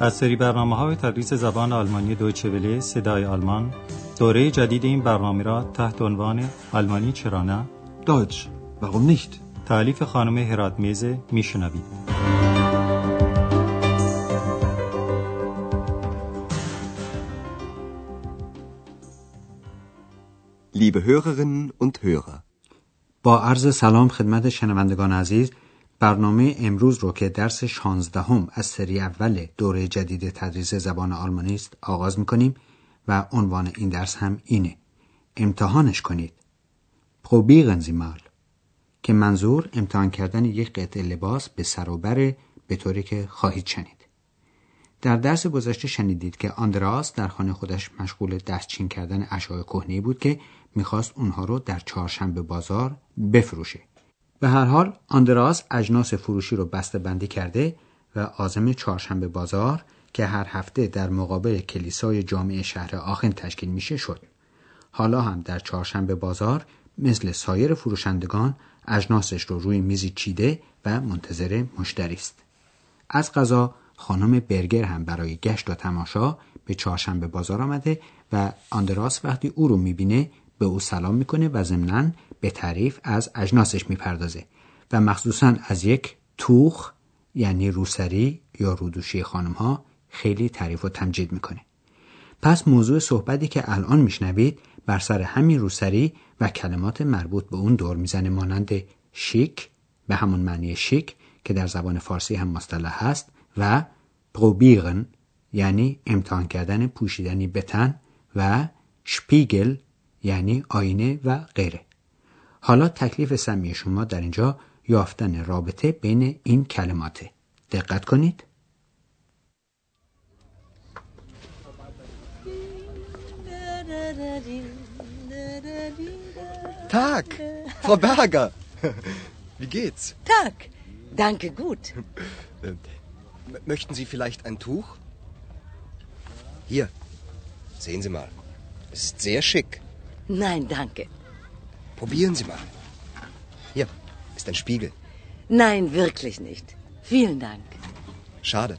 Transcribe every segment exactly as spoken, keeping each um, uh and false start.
از سری برنامه‌های تدریس زبان آلمانی دویچه وله صدای آلمان، دوره جدید این برنامه را تحت عنوان آلمانی چرا نه؟ Deutsch, warum nicht? تألیف خانم هراتمیز میشنوید. Liebe Hörerinnen und Hörer. با عرض سلام خدمت شنوندگان عزیز، برنامه امروز رو که درس شانزدهم از سری اول دوره جدید تدریس زبان آلمانی است آغاز می‌کنیم و عنوان این درس هم اینه: امتحانش کنید. Probieren Sie mal. که منظور امتحان کردن یک قطعه لباس به سر و بر به طوری که خواهید شنید. در درس گذشته شنیدید که آندراس در خانه خودش مشغول دستچین کردن اشیاء کهنه‌ای بود که میخواست اونها رو در چهارشنبه بازار بفروشه. به هر حال آندراس اجناس فروشی رو بسته بندی کرده و عازم چهارشنبه بازار که هر هفته در مقابل کلیسای جامع شهر آخن تشکیل میشه شد. حالا هم در چهارشنبه بازار مثل سایر فروشندگان اجناسش رو روی میزی چیده و منتظر مشتری است. از قضا خانم برگر هم برای گشت و تماشا به چهارشنبه بازار آمده و آندراس وقتی او رو میبینه به او سلام میکنه و ضمناً به تعریف از اجناسش میپردازه و مخصوصاً از یک توخ یعنی روسری یا رودوشی خانم ها خیلی تعریف و تمجید میکنه. پس موضوع صحبتی که الان میشنوید بر سر همین روسری و کلمات مربوط به اون دور میزنه، مانند شیک به همون معنی شیک که در زبان فارسی هم مصطلح هست و پروبیرن یعنی امتحان کردن پوشیدنی به تن و شپیگل یعنی آینه و غیره. حالا تکلیف سمی شما در اینجا یافتن رابطه بین این کلماته. دقت کنید. Tag, Frau Berger. Wie geht's? Tag, danke gut. M- möchten Sie vielleicht ein Tuch? Hier, sehen Sie mal. Es ist sehr schick. Nein, danke. Probieren Sie mal. Hier ist ein Spiegel. Nein, wirklich nicht. Vielen Dank. Schade.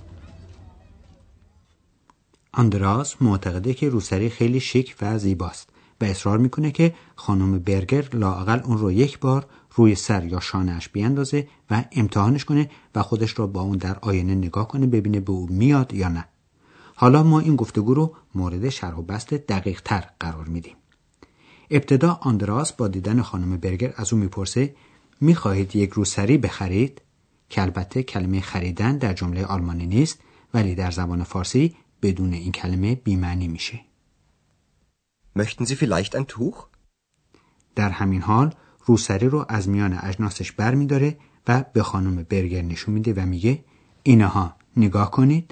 آندراس معتقده که روسری خیلی شیک و زیباست و اصرار میکنه که خانم برگر لااقل اون رو یک بار روی سر یا شانه‌اش بیاندازه و امتحانش کنه و خودش رو با اون در آینه نگاه کنه ببینه به او میاد یا نه. حالا ما این گفتگو رو مورد شرح و بسط دقیق تر قرار میدیم. ابتدا آندراس با دیدن خانم برگر از او میپرسه میخواهید یک روسری بخرید؟ که البته کلمه خریدن در جمله آلمانی نیست ولی در زبان فارسی بدون این کلمه بی‌معنی میشه. Möchten Sie vielleicht ein Tuch? در همین حال روسری رو از میان اجناسش بر میداره و به خانم برگر نشون میده و میگه اینها نگاه کنید.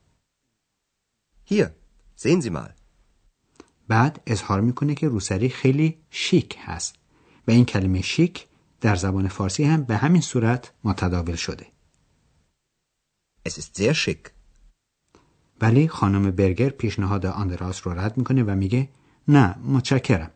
Hier, sehen Sie mal. بعد اظهار میکنه که روسری خیلی شیک هست و این کلمه شیک در زبان فارسی هم به همین صورت متداول شده. Es ist sehr schick. ولی خانم برگر پیشنهاد آندراس رو رد میکنه و میگه نه متشکرم.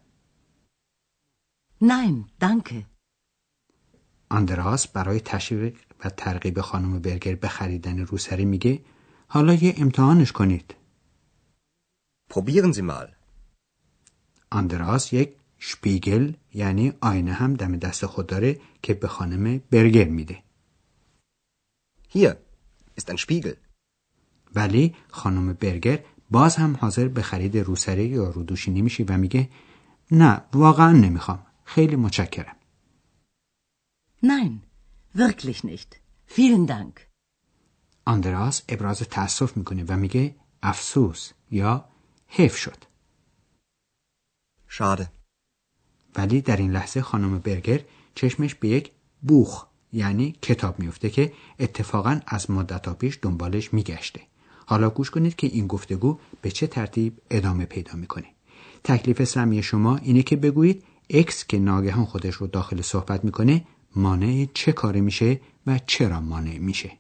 Nein, danke. آندراس برای تشویق و ترغیب خانم برگر به خریدن روسری میگه حالا یه امتحانش کنید. Probieren Sie mal. آندراس یک شپیگل یعنی آینه هم دم دست خود داره که به خانم برگر میده. Hier ist ein Spiegel. ولی خانم برگر باز هم حاضر به خرید روسری یا رودوشی نمیشه و میگه نه واقعا نمیخوام. خیلی متشکرم. Nein, wirklich nicht. Vielen Dank. آندراس ابراز تأسف میکنه و میگه افسوس یا حیف شد. Schade. ولی در این لحظه خانم برگر چشمش به یک بوخ یعنی کتاب میفته که اتفاقا از مدت‌ها پیش دنبالش میگشته. حالا گوش کنید که این گفتگو به چه ترتیب ادامه پیدا میکنه. تکلیف سمی شما اینه که بگویید اکس که ناگهان خودش رو داخل صحبت میکنه مانع چه کاری میشه و چرا مانع میشه.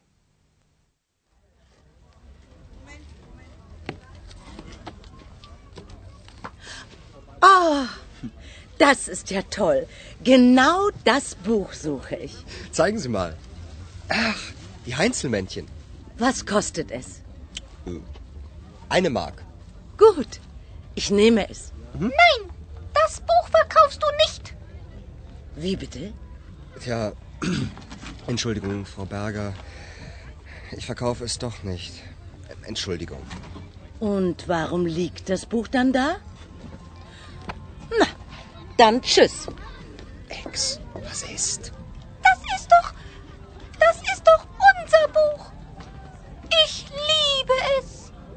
Oh, das ist ja toll. Genau das Buch suche ich. Zeigen Sie mal. Ach, die Heinzelmännchen. Was kostet es? Eine Mark. Gut, ich nehme es. Nein, das Buch verkaufst du nicht. Wie bitte? Tja, Entschuldigung, Frau Berger. Ich verkaufe es doch nicht. Entschuldigung. Und warum liegt das Buch dann da? Na, dann tschüss. Ex, was ist? Das ist doch... Das ist doch unser Buch. Ich liebe es.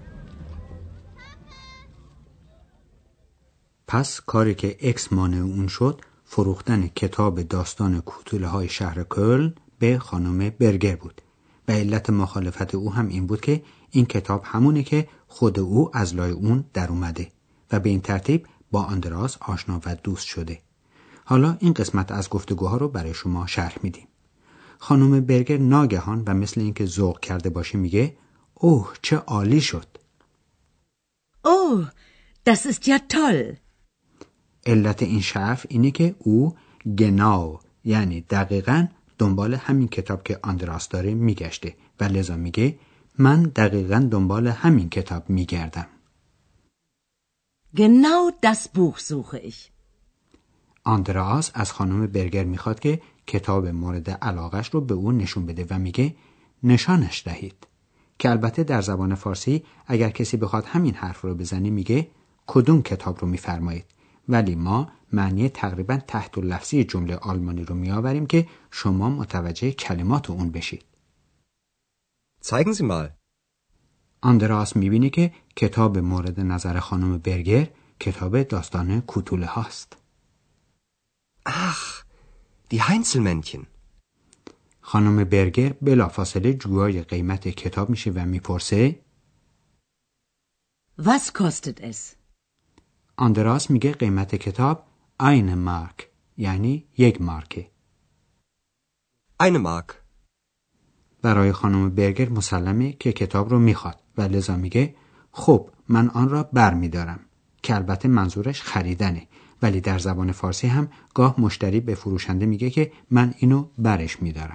پس کاری که اکس مانع اون شد فروختن کتاب داستان کوتوله های شهر کلن به خانم برگر بود و علت مخالفت او هم این بود که این کتاب همونه که خود او از لای اون در اومده و به این ترتیب با آندراس آشنا و دوست شده. حالا این قسمت از گفتگوها رو برای شما شرح میدیم. خانم برگر ناگهان و مثل اینکه ذوق کرده باشه میگه اوه چه عالی شد. Oh, das ist ja toll. علت این شرف اینه که او گناو یعنی دقیقاً دنبال همین کتاب که آندراس داره میگشته و لذا میگه من دقیقاً دنبال همین کتاب میگردم. Genau das Buch suche ich. آندراس از خانم برگر میخواد که کتاب مورد علاقش رو به او نشون بده و میگه نشانش دهید. که البته در زبان فارسی اگر کسی بخواد همین حرف رو بزنه میگه کدوم کتاب رو میفرمایید، ولی ما معنی تقریبا تحت لفظی جمله آلمانی رو میآوریم که شما متوجه کلمات اون بشید. Zeigen Sie mal. آندراس میبینه که کتاب مورد نظر خانم برگر کتاب داستان کوتوله هاست. Ach, die Heinzelmännchen. خانم برگر بلافاصله جویای قیمت کتاب میشه و میپرسه Was kostet es? آندراس میگه قیمت کتاب eine Mark یعنی یک مارکه. Eine Mark. برای خانم برگر مسلمه که کتاب رو میخواد و لذا میگه خب من آن را بر میدارم، که البته منظورش خریدنه، ولی در زبان فارسی هم گاه مشتری به فروشنده میگه که من اینو برش میدارم.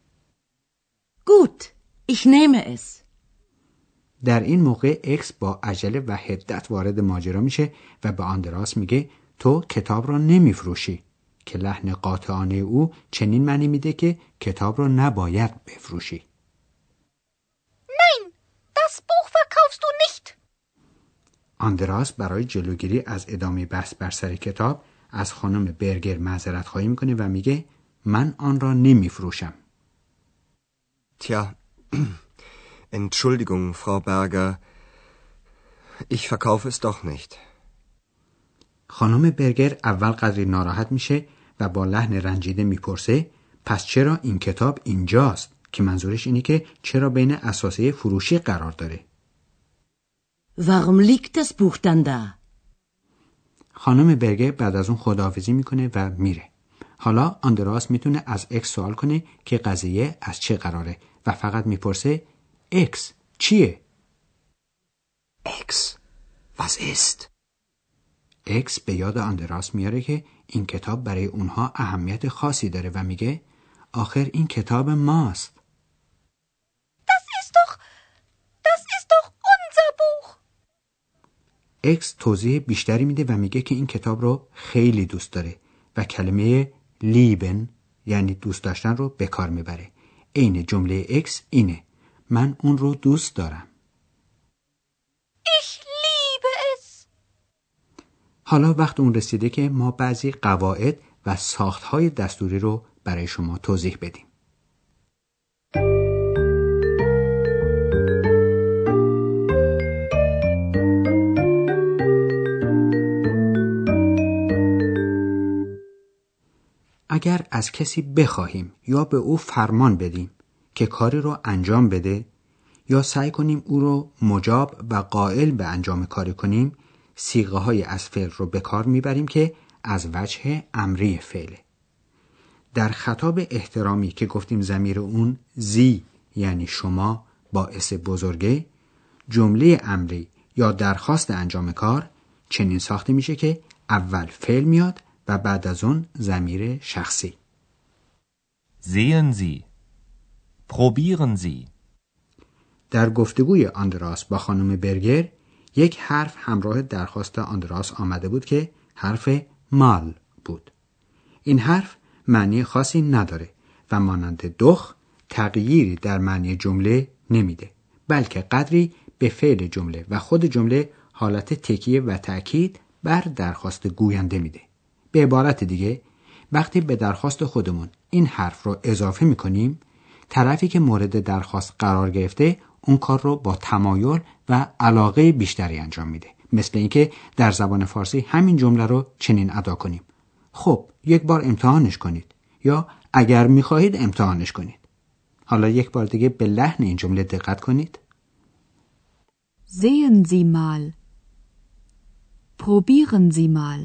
Gut, ich nehme es. در این موقع اکس با عجله و حدت وارد ماجرا میشه و به آندراس میگه تو کتاب رو نمیفروشی، که لحن قاطعانه او چنین معنی میده که کتاب رو نباید بفروشی. Nein, das Buch verkaufst du nicht. آندراس برای جلوگیری از ادامه بحث بر سر کتاب از خانم برگر معذرت خواهی میکنه و میگه من آن را نمیفروشم. Tja, Entschuldigung, Frau Berger. Ich verkaufe es doch nicht. خانم برگر اول قدری ناراحت میشه و با لحن رنجیده میپرسه پس چرا این کتاب اینجاست؟ که منظورش اینه که چرا بین اساسیه فروشی قرار داره. Warum liegt das Buch dann da? خانم برگر بعد از اون خداحافظی میکنه و میره. حالا آندراس میتونه از اکس سوال کنه که قضیه از چه قراره و فقط میپرسه اکس چیه؟ Ex, was ist? اکس به یاد آندراس میاره که این کتاب برای اونها اهمیت خاصی داره و میگه آخر این کتاب ماست. Das ist doch... Das ist doch unser Buch. اکس توضیح بیشتری میده و میگه که این کتاب رو خیلی دوست داره و کلمه لیبن یعنی دوست داشتن رو به کار میبره. عین جمله اکس اینه من اون رو دوست دارم. Ich liebe es. حالا وقت اون رسیده که ما بعضی قواعد و ساختهای دستوری رو برای شما توضیح بدیم. اگر از کسی بخواهیم یا به او فرمان بدیم که کاری رو انجام بده یا سعی کنیم او رو مجاب و قائل به انجام کاری کنیم، صیغه های از فعل رو به کار میبریم که از وجه امری فعله. در خطاب احترامی که گفتیم ضمیر اون زی یعنی شما باعث بزرگه، جمله امری یا درخواست انجام کار چنین ساخته میشه که اول فعل میاد و بعد از اون ضمیر شخصی. Sehen Sie. Probieren Sie. در گفتگوی آندراس با خانم برگر یک حرف همراه درخواست آندراس آمده بود که حرف مال بود. این حرف معنی خاصی نداره و مانند دخ تغییری در معنی جمله نمیده، بلکه قدری به فعل جمله و خود جمله حالت تکیه و تأکید بر درخواست گوینده میده. به عبارت دیگه وقتی به درخواست خودمون این حرف رو اضافه میکنیم، طرفی که مورد درخواست قرار گرفته اون کار رو با تمایل و علاقه بیشتری انجام میده. مثل اینکه در زبان فارسی همین جمله رو چنین ادا کنیم: خب یک بار امتحانش کنید، یا اگر میخواهید امتحانش کنید. حالا یک بار دیگه به لحن این جمله دقت کنید. Sehen Sie mal. Probieren Sie mal.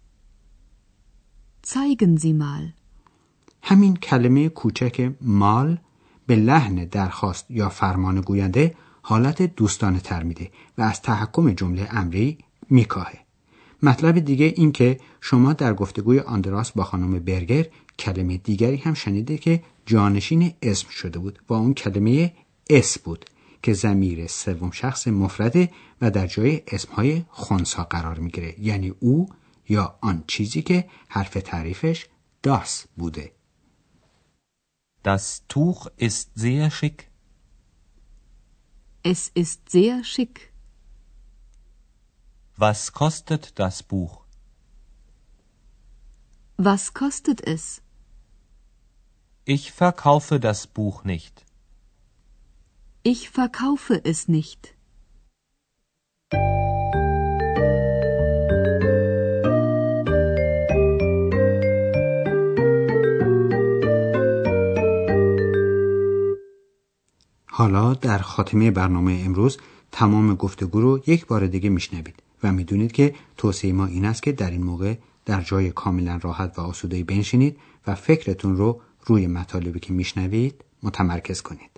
Zeigen Sie mal. همین کلمه کوچک مال به لحن درخواست یا فرمان گوینده حالت دوستانه تر میده و از تحکم جمله امری میکاهه. مطلب دیگه این که شما در گفتگوی آندراس با خانم برگر کلمه دیگری هم شنیده که جانشین اسم شده بود و اون کلمه اس بود که ضمیر سوم شخص مفرده و در جای اسمهای خنثی قرار میگیره، یعنی او یا آن چیزی که حرف تعریفش das بوده. Das Tuch ist sehr schick. Es ist sehr schick. Was kostet das Buch? Was kostet es? Ich verkaufe das Buch nicht. Ich verkaufe es nicht. حالا در خاتمه برنامه امروز تمام گفتگو رو یک بار دیگه میشنوید و میدونید که توصیه ما این است که در این موقع در جای کاملا راحت و آسوده‌ای بنشینید و فکرتون رو روی مطالبی که میشنوید متمرکز کنید.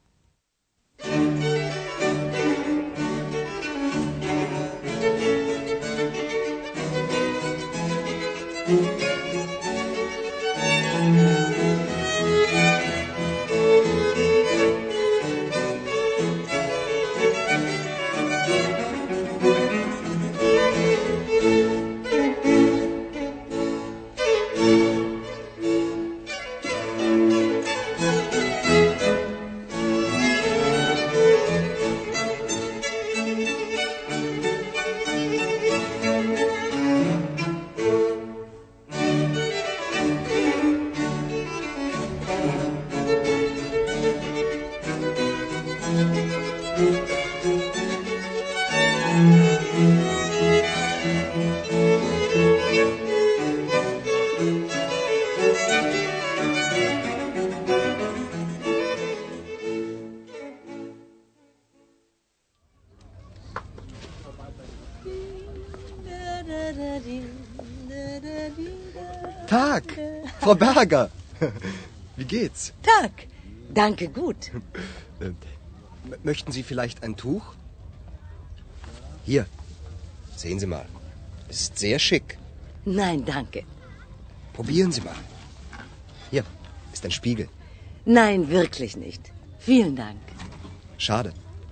Tag, Frau Berger. Wie geht's? Tag, danke gut. Ähm, möchten Sie vielleicht ein Tuch? Hier, sehen Sie mal. Es ist sehr schick. Nein, danke. Probieren Sie mal. Hier ist ein Spiegel. Nein, wirklich nicht. Vielen Dank. Schade.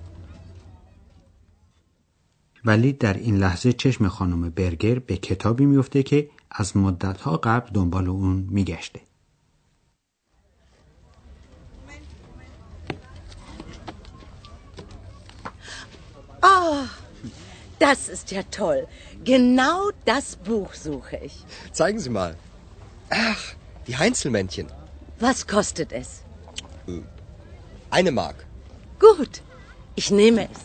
ولی در این لحظه چشم خانم برگر به کتابی میفته که از مدتها قبل دنبال اون میگشته. Oh, das ist ja toll. Genau das Buch suche ich. Zeigen Sie mal. Ach, die Heinzelmännchen. Was kostet es? Eine Mark. Gut, ich nehme es.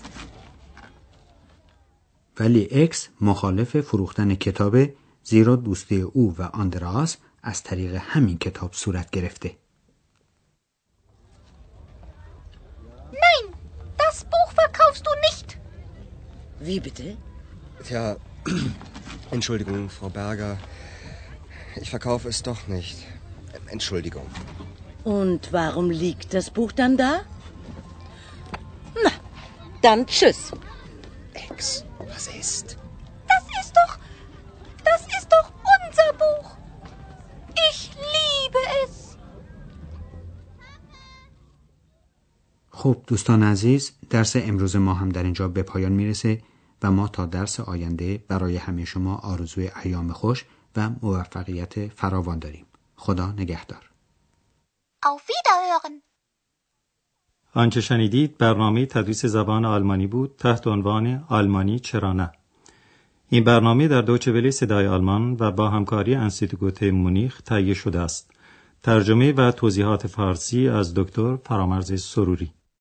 ولی اکس مخالف فروختن کتاب، زیرا دوستی او و آندراس از طریق همین کتاب صورت گرفته. Nein, das Buch verkaufst du nicht. Wie bitte? Tja, Entschuldigung, Frau Berger. Ich verkaufe es doch nicht. Entschuldigung. Und warum liegt das Buch dann da? Na, dann tschüss. Ex, was ist? Das ist doch, das ist doch unser Buch. Ich liebe es. خب دوستان عزیز، درس امروز ما هم در اینجا به پایان میرسه و ما تا درس آینده برای همه شما آرزوی ایام خوش و موفقیت فراوان داریم. خدا نگهدار. Auf Wiederhören. آنچه شنیدید برنامه تدریس زبان آلمانی بود تحت عنوان آلمانی چرا نه. این برنامه در دویچه وله صدای آلمان و با همکاری انستیتوت مونیخ تهیه شده است. ترجمه و توضیحات فارسی از دکتر فرامرز سروری.